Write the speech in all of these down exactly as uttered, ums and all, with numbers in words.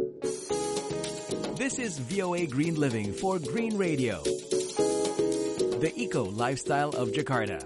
This is V O A Green Living for Green Radio, the eco lifestyle of Jakarta.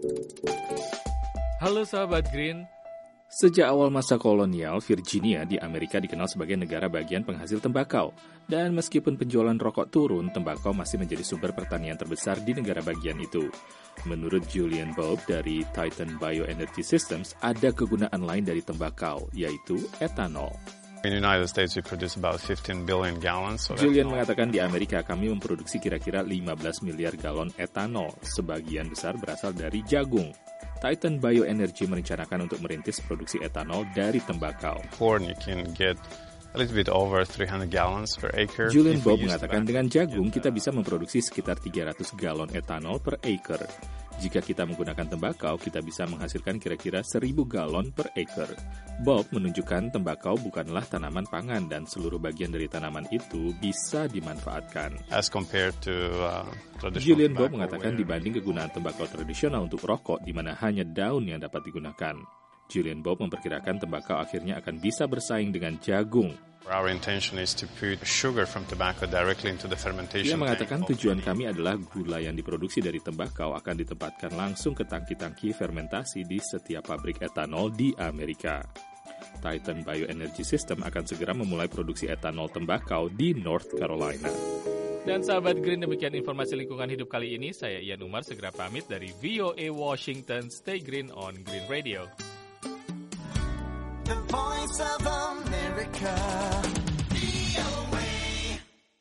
Halo sahabat Green. Sejak awal masa kolonial, Virginia di Amerika dikenal sebagai negara bagian penghasil tembakau. Dan meskipun penjualan rokok turun, tembakau masih menjadi sumber pertanian terbesar di negara bagian itu. Menurut Julian Bob dari Titan Bioenergy Systems, ada kegunaan lain dari tembakau, yaitu etanol. In the United States, we produce about fifteen billion gallons of Julian ethanol. mengatakan di Amerika kami memproduksi kira-kira lima belas miliar galon etanol. Sebagian besar berasal dari jagung. Titan Bioenergy merencanakan untuk merintis produksi etanol dari tembakau. Corn, you can get a little bit over three hundred gallons per acre. Julian If we Bob use mengatakan tobacco, dengan jagung get, kita uh, bisa memproduksi sekitar tiga ratus galon etanol per acre. Jika kita menggunakan tembakau, kita bisa menghasilkan kira-kira seribu galon per acre. Bob menunjukkan tembakau bukanlah tanaman pangan dan seluruh bagian dari tanaman itu bisa dimanfaatkan. as compared to uh, traditional Julian Bob tobacco, mengatakan where- dibanding kegunaan tembakau tradisional untuk rokok di mana hanya daun yang dapat digunakan. Julian Bob memperkirakan tembakau akhirnya akan bisa bersaing dengan jagung. Our intention is to put sugar from tobacco directly into the fermentation. Dia mengatakan tank of tujuan the- kami adalah gula yang diproduksi dari tembakau akan ditempatkan langsung ke tangki-tangki fermentasi di setiap pabrik etanol di Amerika. Titan Bioenergy System akan segera memulai produksi etanol tembakau di North Carolina. Dan sahabat Green, demikian informasi lingkungan hidup kali ini. Saya Ian Umar segera pamit dari V O A Washington. Stay green on Green Radio. The voice of America.